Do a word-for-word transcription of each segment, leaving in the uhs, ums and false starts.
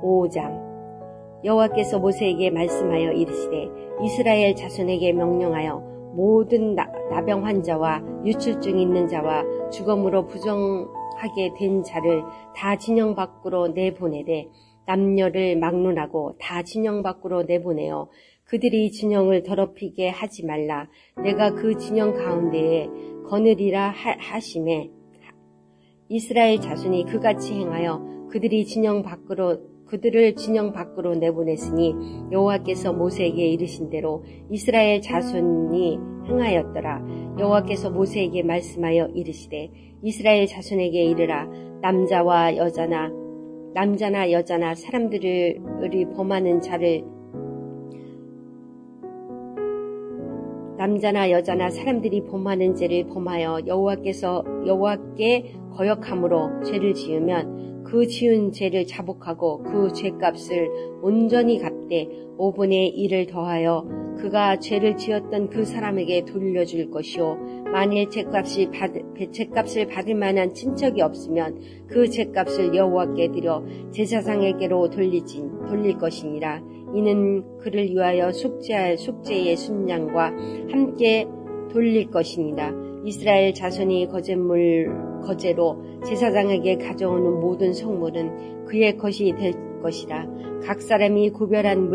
오 장. 여호와께서 모세에게 말씀하여 이르시되 이스라엘 자손에게 명령하여 모든 나, 나병 환자와 유출증 있는 자와 죽음으로 부정하게 된 자를 다 진영 밖으로 내보내되 남녀를 막론하고 다 진영 밖으로 내보내어 그들이 진영을 더럽히게 하지 말라. 내가 그 진영 가운데에 거느리라 하, 하심에 이스라엘 자손이 그같이 행하여 그들이 진영 밖으로 그들을 진영 밖으로 내보냈으니 여호와께서 모세에게 이르신 대로 이스라엘 자손이 행하였더라. 여호와께서 모세에게 말씀하여 이르시되 이스라엘 자손에게 이르라. 남자와 여자나 남자나 여자나 사람들이 범하는 자를 남자나 여자나 사람들이 범하는 죄를 범하여 여호와께서 여호와께 거역함으로 죄를 지으면 그 지은 죄를 자복하고 그 죄값을 온전히 갚되 오분의 일을 더하여 그가 죄를 지었던 그 사람에게 돌려줄 것이요 만일 죄값이 받, 죄값을 받을 만한 친척이 없으면 그 죄값을 여호와께 드려 제사장에게로 돌리지, 돌릴 것이니라. 이는 그를 위하여 속죄할 속죄의 순양과 함께 돌릴 것이니라. 이스라엘 자손이 거제물, 거제로 제사장에게 가져오는 모든 성물은 그의 것이 될 것이라. 각 사람이 구별한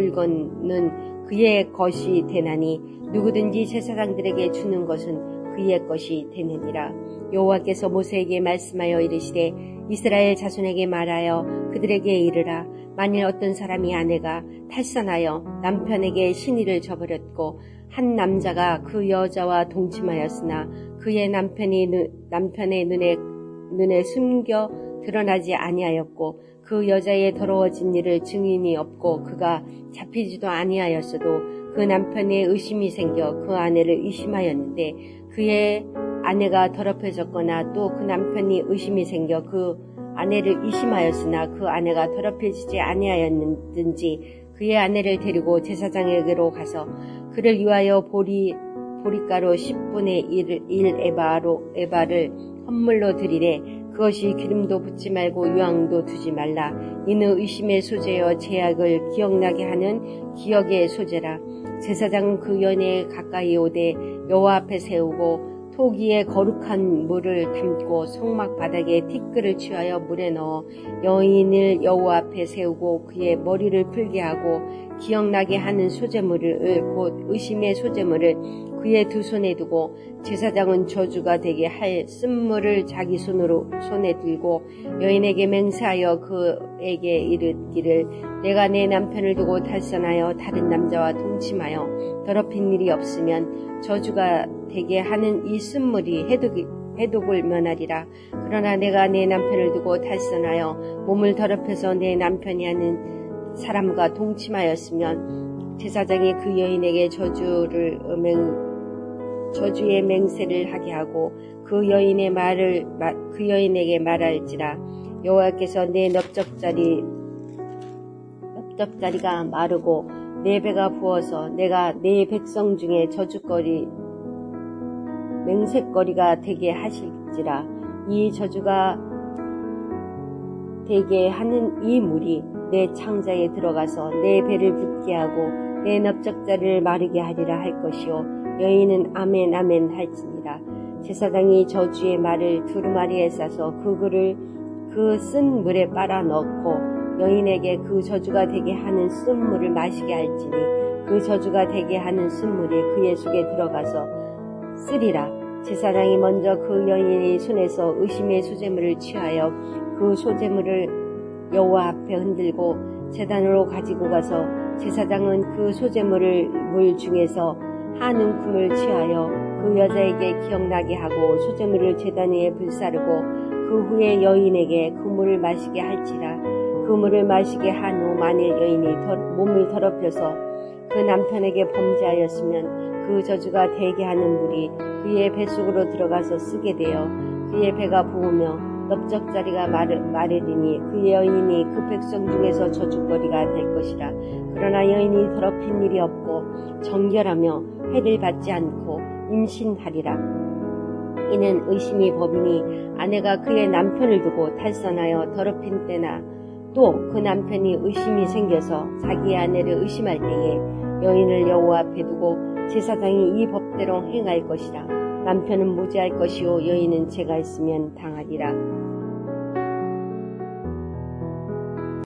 물건은 그의 것이 되나니 누구든지 제사장들에게 주는 것은 그의 것이 되느니라. 여호와께서 모세에게 말씀하여 이르시되 이스라엘 자손에게 말하여 그들에게 이르라. 만일 어떤 사람이 아내가 탈선하여 남편에게 신의를 저버렸고 한 남자가 그 여자와 동침하였으나 그의 남편이 남편의 눈에 눈에 숨겨 드러나지 아니하였고 그 여자의 더러워진 일을 증인이 없고 그가 잡히지도 아니하였어도 그 남편의 의심이 생겨 그 아내를 의심하였는데 그의 아내가 더럽혀졌거나 또 그 남편이 의심이 생겨 그 아내를 의심하였으나 그 아내가 더럽혀지지 아니하였는지 그의 아내를 데리고 제사장에게로 가서 그를 위하여 보리, 보리가루 십분의 일 에바로, 에바를 헌물로 드리되 그것이 기름도 붓지 말고 유황도 두지 말라. 이는 의심의 소재여 제약을 기억나게 하는 기억의 소재라. 제사장은 그 여인에 가까이 오되 여호와 앞에 세우고 토기에 거룩한 물을 담고 성막 바닥에 티끌을 취하여 물에 넣어 여인을 여호와 앞에 세우고 그의 머리를 풀게 하고 기억나게 하는 소재물을 곧 의심의 소재물을 그의 두 손에 두고 제사장은 저주가 되게 할 쓴물을 자기 손으로 손에 들고 여인에게 맹세하여 그에게 이르기를 내가 내 남편을 두고 탈선하여 다른 남자와 동침하여 더럽힌 일이 없으면 저주가 되게 하는 이 쓴물이 해독이, 해독을 면하리라. 그러나 내가 내 남편을 두고 탈선하여 몸을 더럽혀서 내 남편이 하는 사람과 동침하였으면 제사장이 그 여인에게 저주를 맹 저주의 맹세를 하게 하고 그 여인의 말을 그 여인에게 말할지라. 여호와께서 내 넓적자리 넓적자리가 마르고 내 배가 부어서 내가 내 백성 중에 저주거리 맹세거리가 되게 하실지라. 이 저주가 되게 하는 이 물이 내 창자에 들어가서 내 배를 붓게 하고 내 넓적자리를 마르게 하리라 할 것이요 여인은 아멘 아멘 할지니라. 제사장이 저주의 말을 두루마리에 싸서 그 글을 그 쓴 물에 빨아 넣고 여인에게 그 저주가 되게 하는 쓴 물을 마시게 할지니 그 저주가 되게 하는 쓴 물이 그의 속에 들어가서 쓰리라. 제사장이 먼저 그 여인의 손에서 의심의 소재물을 취하여 그 소재물을 여호와 앞에 흔들고 제단으로 가지고 가서 제사장은 그 소재물을 물 중에서 한 움큼을 취하여 그 여자에게 기억나게 하고 소재물을 제단 위에 불사르고 그 후에 여인에게 그 물을 마시게 할지라. 그 물을 마시게 한 후 만일 여인이 더, 몸을 더럽혀서 그 남편에게 범죄하였으면 그 저주가 되게 하는 물이 그의 뱃속으로 들어가서 쓰게 되어 그의 배가 부으며 넓적자리가 마르, 마르리니 그 여인이 그 백성 중에서 저주거리가 될 것이라. 그러나 여인이 더럽힌 일이 없고 정결하며 해를 받지 않고 임신하리라. 이는 의심이 법이니 아내가 그의 남편을 두고 탈선하여 더럽힌 때나 또 그 남편이 의심이 생겨서 자기 아내를 의심할 때에 여인을 여호와 앞에 두고 제사장이 이 법대로 행할 것이라. 남편은 무죄할 것이요 여인은 죄가 있으면 당하리라.